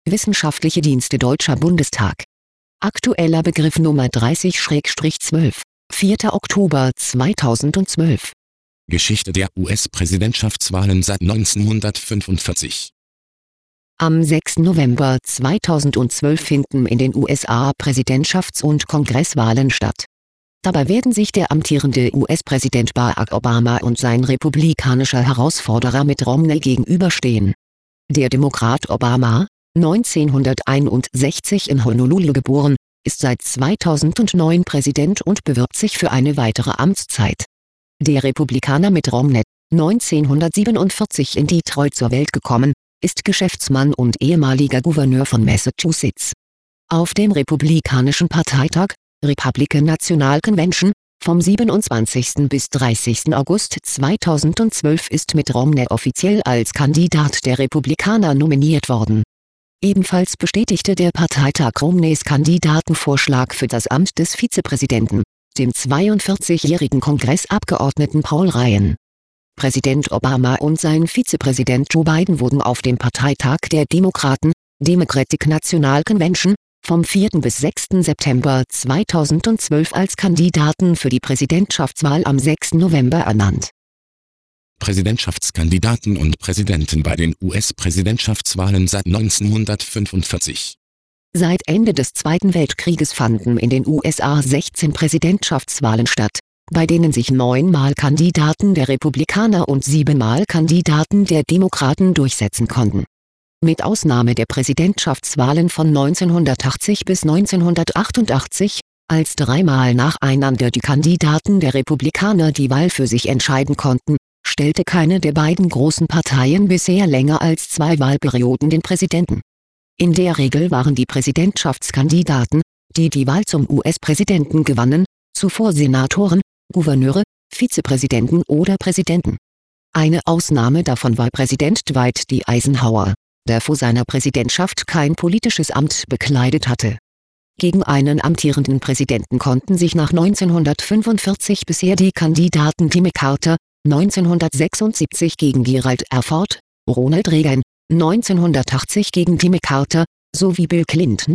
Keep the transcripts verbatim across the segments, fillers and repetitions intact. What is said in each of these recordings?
Wissenschaftliche Dienste Deutscher Bundestag. Aktueller Begriff Nummer dreißig zwölf, vierter Oktober zweitausendzwölf. Geschichte der U S-Präsidentschaftswahlen seit neunzehnhundertfünfundvierzig. Am sechsten November zweitausendzwölf finden in den U S A Präsidentschafts- und Kongresswahlen statt. Dabei werden sich der amtierende U S-Präsident Barack Obama und sein republikanischer Herausforderer Mitt Romney gegenüberstehen. Der Demokrat Obama, neunzehnhunderteinundsechzig in Honolulu geboren, ist seit zweitausendneun Präsident und bewirbt sich für eine weitere Amtszeit. Der Republikaner Mitt Romney, neunzehnhundertsiebenundvierzig in Detroit zur Welt gekommen, ist Geschäftsmann und ehemaliger Gouverneur von Massachusetts. Auf dem republikanischen Parteitag, Republican National Convention, vom siebenundzwanzigsten bis dreißigsten August zweitausendzwölf ist Mitt Romney offiziell als Kandidat der Republikaner nominiert worden. Ebenfalls bestätigte der Parteitag Romneys Kandidatenvorschlag für das Amt des Vizepräsidenten, dem zweiundvierzigjährigen Kongressabgeordneten Paul Ryan. Präsident Obama und sein Vizepräsident Joe Biden wurden auf dem Parteitag der Demokraten, Democratic National Convention, vom vierten bis sechsten September zweitausendzwölf als Kandidaten für die Präsidentschaftswahl am sechsten November ernannt. Präsidentschaftskandidaten und Präsidenten bei den U S-Präsidentschaftswahlen seit neunzehnhundertfünfundvierzig. Seit Ende des Zweiten Weltkrieges fanden in den U S A sechzehn Präsidentschaftswahlen statt, bei denen sich neunmal Kandidaten der Republikaner und siebenmal Kandidaten der Demokraten durchsetzen konnten. Mit Ausnahme der Präsidentschaftswahlen von neunzehnhundertachtzig bis neunzehnhundertachtundachtzig, als dreimal nacheinander die Kandidaten der Republikaner die Wahl für sich entscheiden konnten, stellte keine der beiden großen Parteien bisher länger als zwei Wahlperioden den Präsidenten. In der Regel waren die Präsidentschaftskandidaten, die die Wahl zum U S-Präsidenten gewannen, zuvor Senatoren, Gouverneure, Vizepräsidenten oder Präsidenten. Eine Ausnahme davon war Präsident Dwight D. Eisenhower, der vor seiner Präsidentschaft kein politisches Amt bekleidet hatte. Gegen einen amtierenden Präsidenten konnten sich nach neunzehnhundertfünfundvierzig bisher die Kandidaten Jimmy Carter, neunzehnhundertsechsundsiebzig gegen Gerald R. Ford, Ronald Reagan, neunzehnhundertachtzig gegen Jimmy Carter, sowie Bill Clinton,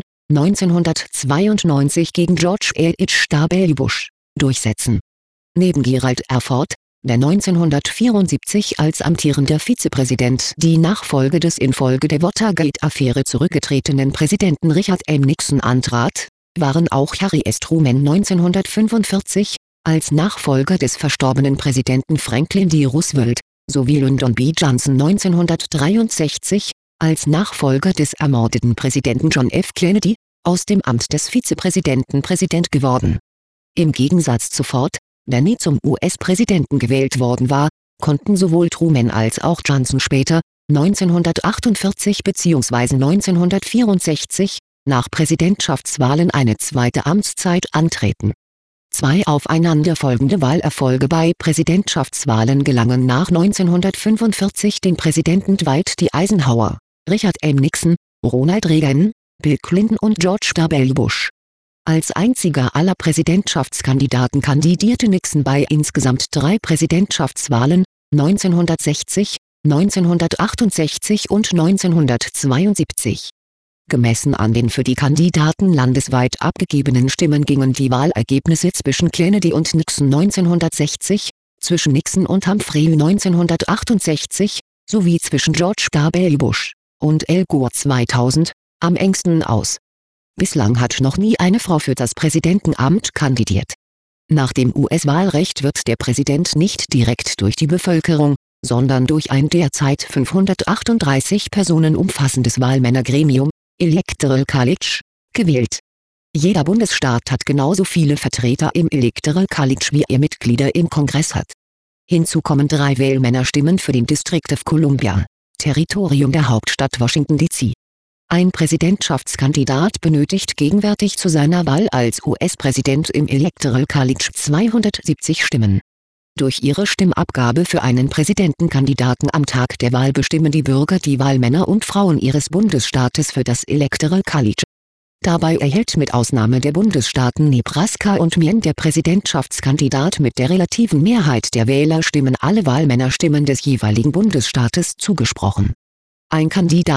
neunzehnhundertzweiundneunzig gegen George H W. Bush, durchsetzen. Neben Gerald R. Ford, der neunzehnhundertvierundsiebzig als amtierender Vizepräsident die Nachfolge des infolge der Watergate-Affäre zurückgetretenen Präsidenten Richard M. Nixon antrat, waren auch Harry S. Truman neunzehnhundertfünfundvierzig, als Nachfolger des verstorbenen Präsidenten Franklin D. Roosevelt, sowie Lyndon B. Johnson neunzehnhundertdreiundsechzig, als Nachfolger des ermordeten Präsidenten John F. Kennedy, aus dem Amt des Vizepräsidenten Präsident geworden. Im Gegensatz zu Ford, der nie zum U S-Präsidenten gewählt worden war, konnten sowohl Truman als auch Johnson später, neunzehnhundertachtundvierzig bzw. neunzehnhundertvierundsechzig, nach Präsidentschaftswahlen eine zweite Amtszeit antreten. Zwei aufeinanderfolgende Wahlerfolge bei Präsidentschaftswahlen gelangen nach neunzehnhundertfünfundvierzig den Präsidenten Dwight D. Eisenhower, Richard M. Nixon, Ronald Reagan, Bill Clinton und George W. Bush. Als einziger aller Präsidentschaftskandidaten kandidierte Nixon bei insgesamt drei Präsidentschaftswahlen, neunzehnhundertsechzig, neunzehnhundertachtundsechzig und neunzehnhundertzweiundsiebzig. Gemessen an den für die Kandidaten landesweit abgegebenen Stimmen gingen die Wahlergebnisse zwischen Kennedy und Nixon neunzehnhundertsechzig, zwischen Nixon und Humphrey neunzehnhundertachtundsechzig, sowie zwischen George W. Bush und Al Gore zweitausend, am engsten aus. Bislang hat noch nie eine Frau für das Präsidentenamt kandidiert. Nach dem U S-Wahlrecht wird der Präsident nicht direkt durch die Bevölkerung, sondern durch ein derzeit fünfhundertachtunddreißig Personen umfassendes Wahlmännergremium, Electoral College, gewählt. Jeder Bundesstaat hat genauso viele Vertreter im Electoral College wie er Mitglieder im Kongress hat. Hinzu kommen drei Wählmännerstimmen für den District of Columbia, Territorium der Hauptstadt Washington D C Ein Präsidentschaftskandidat benötigt gegenwärtig zu seiner Wahl als U S-Präsident im Electoral College zweihundertsiebzig Stimmen. Durch ihre Stimmabgabe für einen Präsidentenkandidaten am Tag der Wahl bestimmen die Bürger die Wahlmänner und Frauen ihres Bundesstaates für das Electoral College. Dabei erhält mit Ausnahme der Bundesstaaten Nebraska und Maine der Präsidentschaftskandidat mit der relativen Mehrheit der Wählerstimmen alle Wahlmännerstimmen des jeweiligen Bundesstaates zugesprochen. Ein Kandidat,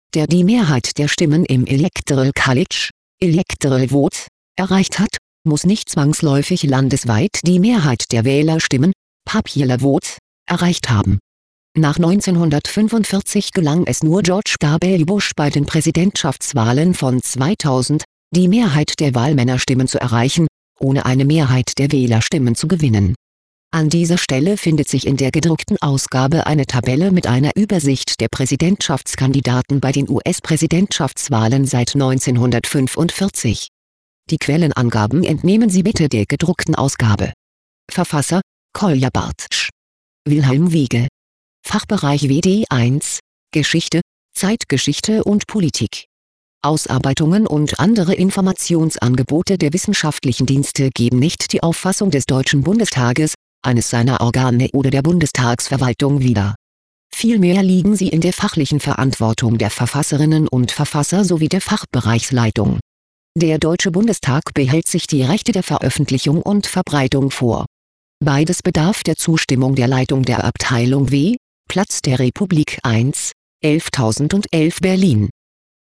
der die Mehrheit der Stimmen im Electoral College, Electoral Vote, erreicht hat, muss nicht zwangsläufig landesweit die Mehrheit der Wählerstimmen, Popular Vote, erreicht haben. Nach neunzehnhundertfünfundvierzig gelang es nur George W. Bush bei den Präsidentschaftswahlen von zweitausend, die Mehrheit der Wahlmännerstimmen zu erreichen, ohne eine Mehrheit der Wählerstimmen zu gewinnen. An dieser Stelle findet sich in der gedruckten Ausgabe eine Tabelle mit einer Übersicht der Präsidentschaftskandidaten bei den U S-Präsidentschaftswahlen seit neunzehnhundertfünfundvierzig. Die Quellenangaben entnehmen Sie bitte der gedruckten Ausgabe. Verfasser: Kolja Bartsch. Wilhelm Wiege. Fachbereich W D eins, Geschichte, Zeitgeschichte und Politik. Ausarbeitungen und andere Informationsangebote der wissenschaftlichen Dienste geben nicht die Auffassung des Deutschen Bundestages, eines seiner Organe oder der Bundestagsverwaltung wider. Vielmehr liegen sie in der fachlichen Verantwortung der Verfasserinnen und Verfasser sowie der Fachbereichsleitung. Der Deutsche Bundestag behält sich die Rechte der Veröffentlichung und Verbreitung vor. Beides bedarf der Zustimmung der Leitung der Abteilung W, Platz der Republik eins, elftausendelf Berlin.